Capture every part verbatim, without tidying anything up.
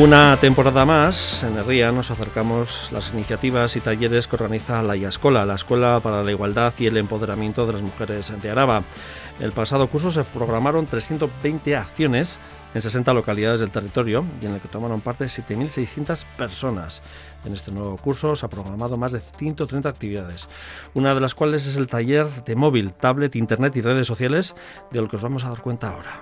Una temporada más, en Herria nos acercamos las iniciativas y talleres que organiza la IASCOLA, la Escuela para la Igualdad y el Empoderamiento de las Mujeres de Araba. El pasado curso se programaron trescientas veinte acciones en sesenta localidades del territorio y en el que tomaron parte siete mil seiscientas personas. En este nuevo curso se ha programado más de ciento treinta actividades, una de las cuales es el taller de móvil, tablet, internet y redes sociales, del que os vamos a dar cuenta ahora.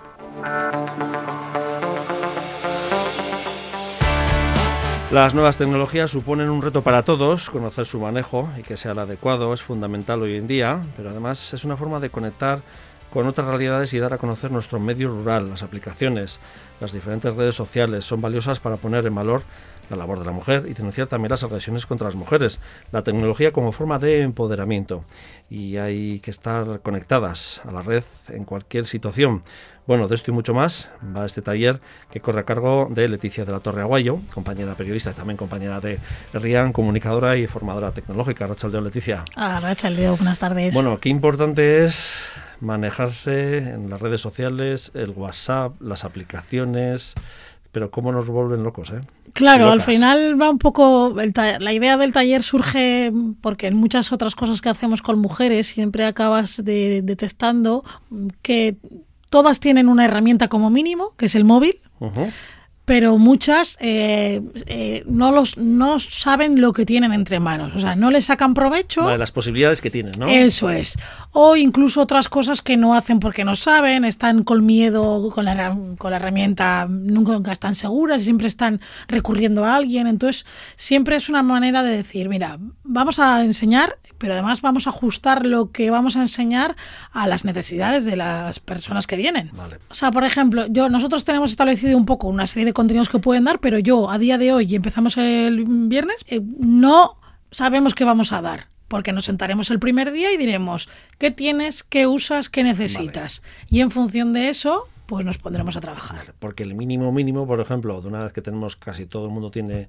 Las nuevas tecnologías suponen un reto para todos. Conocer su manejo y que sea el adecuado es fundamental hoy en día, pero además es una forma de conectar con otras realidades y dar a conocer nuestro medio rural. Las aplicaciones, las diferentes redes sociales son valiosas para poner en valor la labor de la mujer y denunciar también las agresiones contra las mujeres. La tecnología como forma de empoderamiento, y hay que estar conectadas a la red en cualquier situación. Bueno, de esto y mucho más va este taller que corre a cargo de Leticia de la Torre Aguayo, compañera periodista y también compañera de Herrian, comunicadora y formadora tecnológica. Arratsaldeon, Leticia. Ah, Arratsaldeon, buenas tardes. Bueno, qué importante es manejarse en las redes sociales, el WhatsApp, las aplicaciones, pero cómo nos vuelven locos, ¿eh? Claro, al final va un poco, el ta- la idea del taller surge porque en muchas otras cosas que hacemos con mujeres siempre acabas de, detectando que todas tienen una herramienta como mínimo, que es el móvil. Uh-huh. Pero muchas eh, eh, no los no saben lo que tienen entre manos, o sea, no le sacan provecho. Vale, las posibilidades que tienen, ¿no? Eso es. O incluso otras cosas que no hacen porque no saben, están con miedo con la, con la herramienta, nunca están seguras y siempre están recurriendo a alguien. Entonces, siempre es una manera de decir, mira, vamos a enseñar, pero además vamos a ajustar lo que vamos a enseñar a las necesidades de las personas que vienen. Vale. O sea, por ejemplo, yo nosotros tenemos establecido un poco una serie de contenidos que pueden dar, pero yo a día de hoy, y empezamos el viernes, eh, no sabemos qué vamos a dar, porque nos sentaremos el primer día y diremos qué tienes, qué usas, qué necesitas. Vale. Y en función de eso, pues nos pondremos a trabajar. Vale, porque el mínimo mínimo, por ejemplo, de una vez que tenemos, casi todo el mundo tiene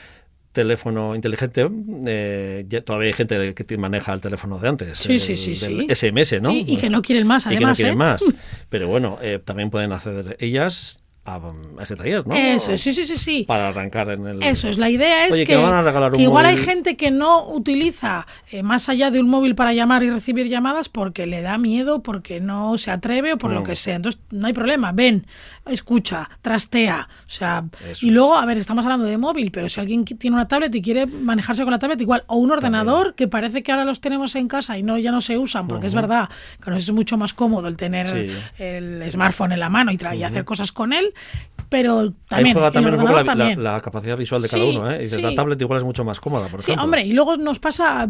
teléfono inteligente, eh, ya todavía hay gente que maneja el teléfono de antes, sí, el, sí, sí, del sí. ese eme ese, ¿no? Sí, y que no quieren más, además. Y que no quieren ¿eh? más. Pero bueno, eh, también pueden acceder ellas a, a ese taller, ¿no? Eso, sí, sí, sí, sí. Para arrancar en el... Eso es, la idea es Oye, que, que, van a regalar un que igual móvil. hay gente que no utiliza eh, más allá de un móvil para llamar y recibir llamadas porque le da miedo, porque no se atreve o por mm. lo que sea. Entonces, no hay problema, ven, escucha, trastea, o sea, Eso y luego, a ver, estamos hablando de móvil, pero si alguien tiene una tablet y quiere manejarse con la tablet igual, o un ordenador, también, que parece que ahora los tenemos en casa y no ya no se usan, porque uh-huh. es verdad que nos es mucho más cómodo el tener sí. el, el smartphone en la mano y, tra- uh-huh. y hacer cosas con él, pero también, ahí juega también el un poco la, también. La, la capacidad visual de sí, cada uno, ¿eh? Y sí. la tablet igual es mucho más cómoda, por sí, ejemplo. Hombre, y luego nos pasa...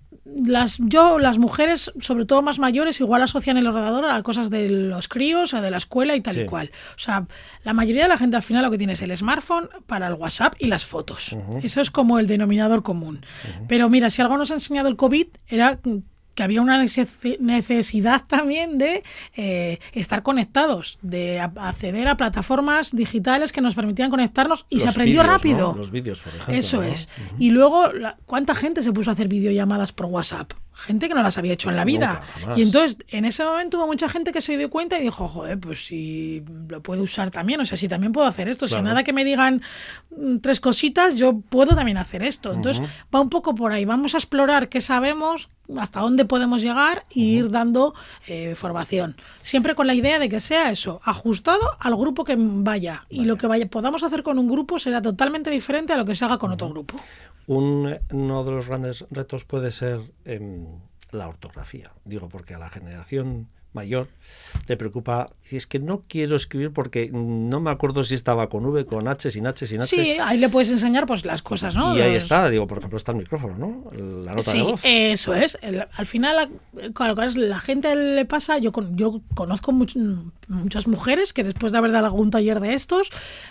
Las, yo, las mujeres, sobre todo más mayores, igual asocian el ordenador a cosas de los críos o de la escuela y tal sí. y cual. O sea, la mayoría de la gente al final lo que tiene es el smartphone para el WhatsApp y las fotos. Uh-huh. Eso es como el denominador común. Uh-huh. Pero mira, si algo nos ha enseñado el COVID era que había una necesidad también de eh, estar conectados, de acceder a plataformas digitales que nos permitían conectarnos y los se aprendió vídeos, rápido. ¿no? Los vídeos, por ejemplo. Eso ¿no? es. Uh-huh. Y luego, la, ¿cuánta gente se puso a hacer videollamadas por WhatsApp? Gente que no las había hecho en la vida. Nunca, y entonces, en ese momento hubo mucha gente que se dio cuenta y dijo, joder, pues si lo puedo usar también, o sea, si también puedo hacer esto, claro. Si nada que me digan mm, tres cositas, yo puedo también hacer esto. Entonces, uh-huh. va un poco por ahí. Vamos a explorar qué sabemos, hasta dónde podemos llegar y uh-huh. ir dando eh, formación. Siempre con la idea de que sea eso, ajustado al grupo que vaya. vaya. Y lo que vaya, podamos hacer con un grupo será totalmente diferente a lo que se haga con uh-huh. otro grupo. Un, uno de los grandes retos puede ser eh, la ortografía. Digo, porque a la generación mayor le preocupa, si es que no quiero escribir porque no me acuerdo si estaba con V, con H, sin H, sin H. Sí, ahí le puedes enseñar pues las cosas, ¿no? Y ahí Los... está, digo, por ejemplo, está el micrófono, ¿no? La nota sí, de voz. Eso es. El, al final, claro, la gente le pasa, yo, yo conozco much, muchas mujeres que después de haber dado algún taller de estos,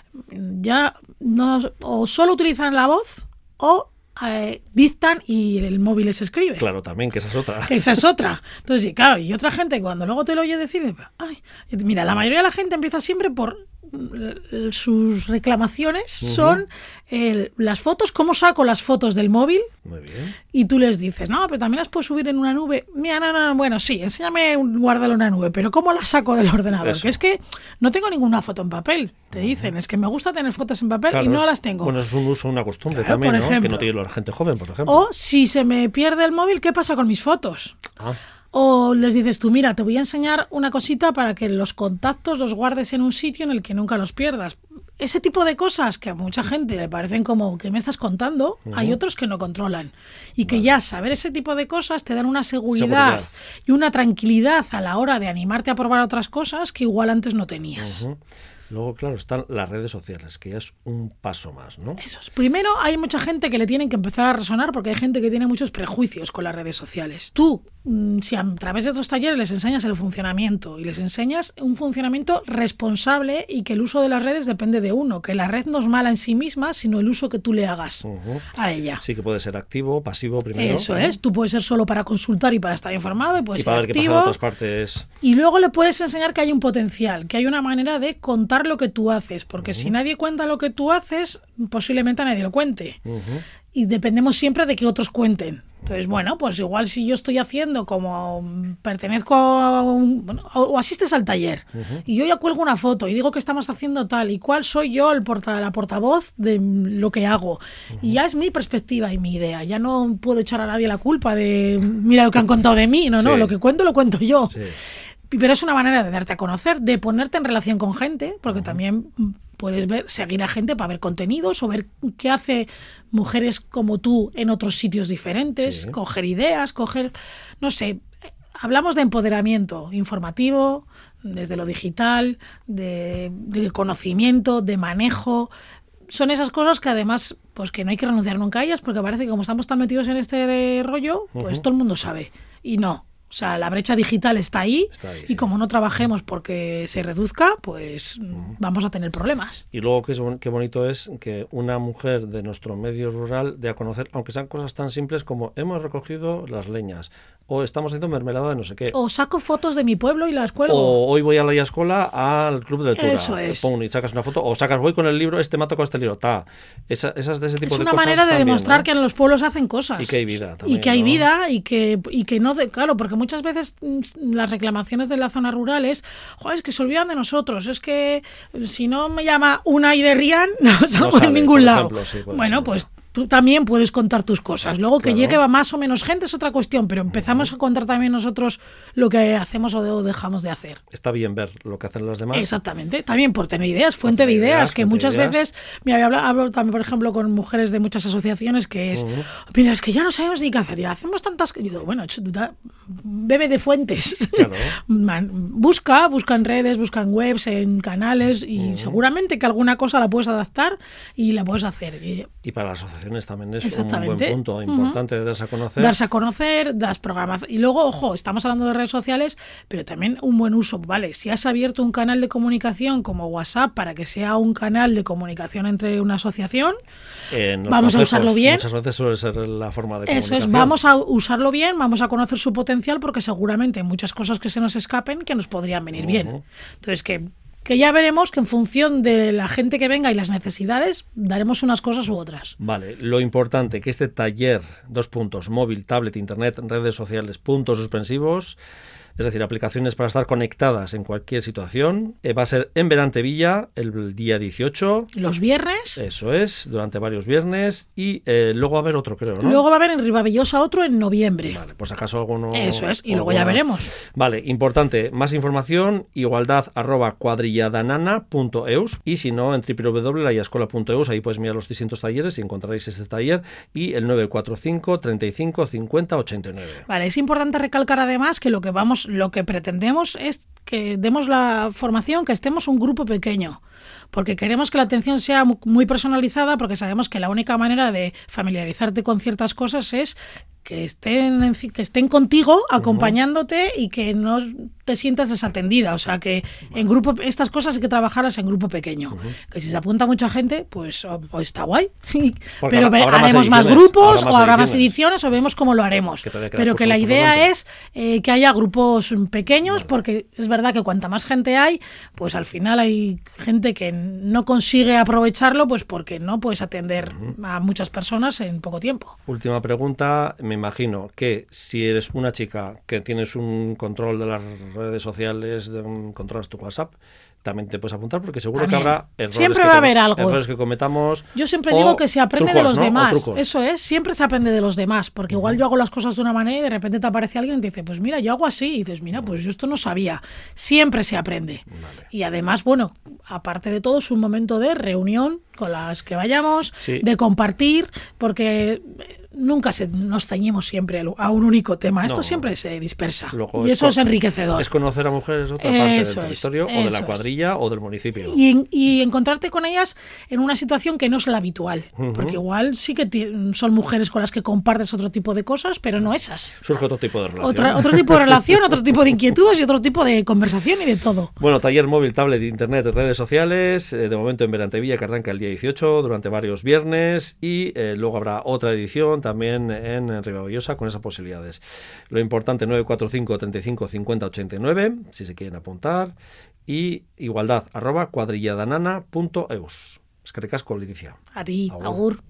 ya no, o solo utilizan la voz o Eh, dictan y el móvil les escribe. Claro, también, que esa es otra. Esa es otra. Entonces, sí, claro, y otra gente cuando luego te lo oye decir, ay, mira, la mayoría de la gente empieza siempre por sus reclamaciones uh-huh. son el, las fotos, cómo saco las fotos del móvil. Muy bien. Y tú les dices, no, pero también las puedes subir en una nube. Mira, no, no, bueno, sí, enséñame, guárdalo en una nube, pero ¿cómo las saco del ordenador? Eso. Que es que no tengo ninguna foto en papel, te uh-huh. dicen, es que me gusta tener fotos en papel claro, y no es, las tengo. Bueno, es un uso, una costumbre claro, también, por ¿no? ejemplo, que no tiene la gente joven, por ejemplo. O si se me pierde el móvil, ¿qué pasa con mis fotos? Ah. O les dices tú, mira, te voy a enseñar una cosita para que los contactos los guardes en un sitio en el que nunca los pierdas. Ese tipo de cosas que a mucha gente le parecen como que me estás contando, uh-huh. hay otros que no controlan. Y que vale. ya saber ese tipo de cosas te dan una seguridad, seguridad y una tranquilidad a la hora de animarte a probar otras cosas que igual antes no tenías. Uh-huh. Luego, claro, están las redes sociales, que ya es un paso más, ¿no? Eso es. Primero, hay mucha gente que le tienen que empezar a resonar porque hay gente que tiene muchos prejuicios con las redes sociales. Tú, si a través de estos talleres les enseñas el funcionamiento y les enseñas un funcionamiento responsable y que el uso de las redes depende de uno, que la red no es mala en sí misma, sino el uso que tú le hagas uh-huh. a ella. Sí, que puede ser activo, pasivo primero. Eso ¿eh? es. Tú puedes ser solo para consultar y para estar informado y puedes y para ser ver activo. qué pasa en otras partes. Y luego le puedes enseñar que hay un potencial, que hay una manera de contar lo que tú haces, porque uh-huh. si nadie cuenta lo que tú haces, posiblemente nadie lo cuente. Uh-huh. Y dependemos siempre de que otros cuenten. Entonces, bueno, pues igual si yo estoy haciendo como pertenezco a un, bueno, o asistes al taller uh-huh. y yo ya cuelgo una foto y digo que estamos haciendo tal y cuál soy yo el porta, la portavoz de lo que hago. Uh-huh. Y ya es mi perspectiva y mi idea. Ya no puedo echar a nadie la culpa de mira lo que han contado de mí. No, sí. no, lo que cuento lo cuento yo. Sí. Pero es una manera de darte a conocer, de ponerte en relación con gente, porque uh-huh. también puedes ver, seguir a gente para ver contenidos o ver qué hace mujeres como tú en otros sitios diferentes, sí. coger ideas, coger, no sé, hablamos de empoderamiento informativo, desde lo digital, de, de conocimiento, de manejo. Son esas cosas que además, pues que no hay que renunciar nunca a ellas, porque parece que como estamos tan metidos en este rollo, pues uh-huh. todo el mundo sabe. Y no. O sea, la brecha digital está ahí, está ahí y sí. como no trabajemos porque se reduzca, pues uh-huh. vamos a tener problemas. Y luego qué, es, qué bonito es que una mujer de nuestro medio rural dé a conocer, aunque sean cosas tan simples como hemos recogido las leñas, o estamos haciendo mermelada de no sé qué. O saco fotos de mi pueblo y las cuelgo. O hoy voy a la escuela al club de lectura. Eso es. Pongo y sacas una foto, o sacas voy con el libro, este me ha tocado este libro, ta. Esa, esas de ese tipo es de una cosas manera de también, demostrar ¿no? que en los pueblos hacen cosas. Y que hay vida también. Y que hay ¿no? vida y que, y que no, de, claro, porque muchas veces las reclamaciones de la zona rural es, joder, es que se olvidan de nosotros, es que si no me llama Unai de Rian, no salgo no sabe, en ningún lado. Ejemplo, sí, bueno, ser, pues tú también puedes contar tus cosas. Luego que claro. llegue a más o menos gente es otra cuestión, pero empezamos uh-huh. a contar también nosotros lo que hacemos o dejamos de hacer. Está bien ver lo que hacen los demás. Exactamente, también por tener ideas, fuente tener de ideas, ideas que muchas ideas. veces, mira, hablo, hablo también, por ejemplo, con mujeres de muchas asociaciones que es, uh-huh. mira, es que ya no sabemos ni qué hacer, ya hacemos tantas... Yo digo, bueno, bebe de fuentes. Claro. busca, busca en redes, busca en webs, en canales, y uh-huh. seguramente que alguna cosa la puedes adaptar y la puedes hacer. Y, y para la asociación también es un buen punto importante uh-huh. de darse a conocer. Darse a conocer, das programas. Y luego, ojo, estamos hablando de redes sociales, pero también un buen uso. Vale, si has abierto un canal de comunicación como WhatsApp para que sea un canal de comunicación entre una asociación, eh, vamos a usarlo bien. Muchas veces suele ser la forma de comunicación. Eso es, vamos a usarlo bien, vamos a conocer su potencial porque seguramente hay muchas cosas que se nos escapen que nos podrían venir uh-huh. bien. Entonces, que... que ya veremos que en función de la gente que venga y las necesidades, daremos unas cosas u otras. Vale, lo importante, que este taller, dos puntos, móvil, tablet, internet, redes sociales, puntos suspensivos, es decir, aplicaciones para estar conectadas en cualquier situación, eh, va a ser en Berantevilla el día dieciocho. ¿Los viernes? Eso es, durante varios viernes, y eh, luego va a haber otro, creo, ¿no? Luego va a haber en Ribavillosa otro en noviembre. Vale, pues acaso alguno... Eso es, y alguna... luego ya veremos. Vale, importante, más información, igualdad arroba cuadrilladanana punto eus, y si no, en doble u doble u doble punto la iascola punto eus, ahí puedes mirar los distintos talleres y encontraréis este taller, y el nueve cuatro cinco, treinta y cinco, cincuenta, ochenta y nueve. Vale, es importante recalcar además que lo que vamos, lo que pretendemos es que demos la formación, que estemos un grupo pequeño, porque queremos que la atención sea muy personalizada, porque sabemos que la única manera de familiarizarte con ciertas cosas es que estén, que estén contigo, acompañándote y que no te sientas desatendida. O sea, que en grupo, estas cosas hay que trabajarlas en grupo pequeño. Uh-huh. Que si se apunta mucha gente, pues, pues está guay. Pero ahora, haremos más, más grupos, más o habrá más ediciones. ediciones, o vemos cómo lo haremos. Que Pero que la idea es eh, que haya grupos pequeños, vale. porque es verdad que cuanta más gente hay, pues al final hay gente gente que no consigue aprovecharlo, pues porque no puedes atender uh-huh. a muchas personas en poco tiempo. Última pregunta, me imagino que si eres una chica que tienes un control de las redes sociales, de un, controlas tu WhatsApp, también te puedes apuntar porque seguro también. que habrá errores, siempre que va a haber algo. errores que cometamos. Yo siempre digo que se aprende trucos, de los ¿no? demás. Eso es, siempre se aprende de los demás, porque uh-huh. igual yo hago las cosas de una manera y de repente te aparece alguien y te dice, pues mira, yo hago así, y dices, mira, pues yo esto no sabía. Siempre se aprende. Vale. Y además, bueno, aparte de todo, es un momento de reunión con las que vayamos, sí. de compartir, porque nunca se, nos ceñimos siempre a un único tema. Esto no, siempre se dispersa. Y eso es, es enriquecedor. Es conocer a mujeres de otra parte eso del territorio es, o de la cuadrilla es. o del municipio. Y, y encontrarte con ellas en una situación que no es la habitual. Uh-huh. Porque igual sí que t- son mujeres con las que compartes otro tipo de cosas, pero no esas. Surge otro tipo de relación. Otra, otro tipo de relación, otro tipo de inquietudes y otro tipo de conversación y de todo. Bueno, taller móvil, tablet, internet, redes sociales. Eh, de momento en Berantevilla, que arranca el día dieciocho, durante varios viernes. Y eh, luego habrá otra edición también en Ribavillosa con esas posibilidades. Lo importante, nueve cuatro cinco, treinta y cinco, cincuenta, ochenta y nueve, si se quieren apuntar, y igualdad arroba cuadrilladanana punto eus. Eskerrik asko, Leticia. A ti, agur. agur.